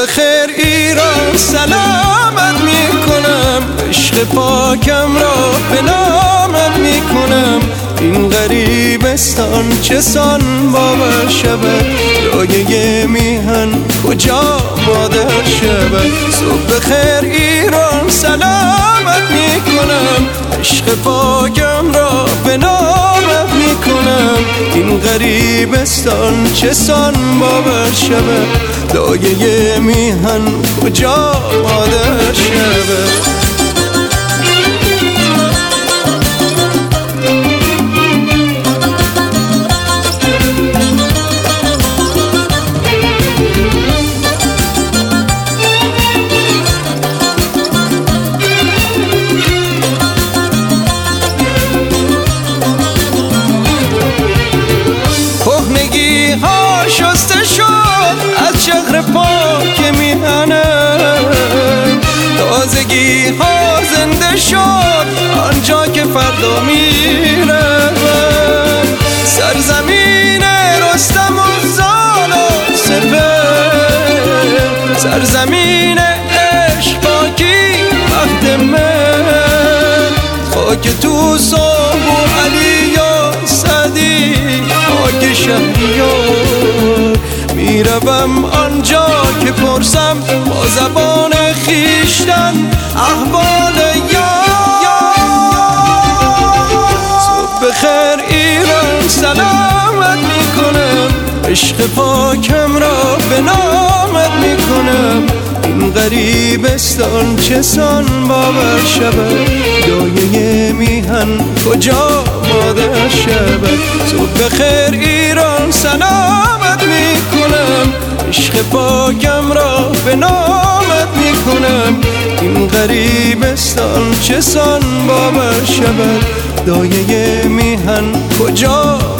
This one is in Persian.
بخیر ایران سلامت میکنم، عشق پاکم را به نامت میکنم. این غریبستان چه سان باور شود، دایه میهن کجا مادر شود. صبح بخیر ایران سلامت میکنم، عشق پاکم را به نامت میکنم. این غریبستان چه سان باور شود، دایه میهن کجا مادر شود. کهنگی ها شسته شد از شهر پاک میهنم، تازگی ها زنده شد آنجا که فردا میرم. سرزمین رستم و زال و سپر، سرزمین عشق پاکی وقت من. خاک تو صبح و علی و سعدی، خاک شهریار. میروم آنجا که پرسم با زبان خیشتن احوال یار. صبح بخیر ایران سلامت میکنم، عشق پاکم را به نامت میکنم. این غریبستان چه سان باور شود، دایه میهن کجا مادر شود. صبح بخیر ایران سلامت میکنم، عشق پاکم را به نامت میکنم. این غریبستان چه سان باور شود، دایه میهن کجا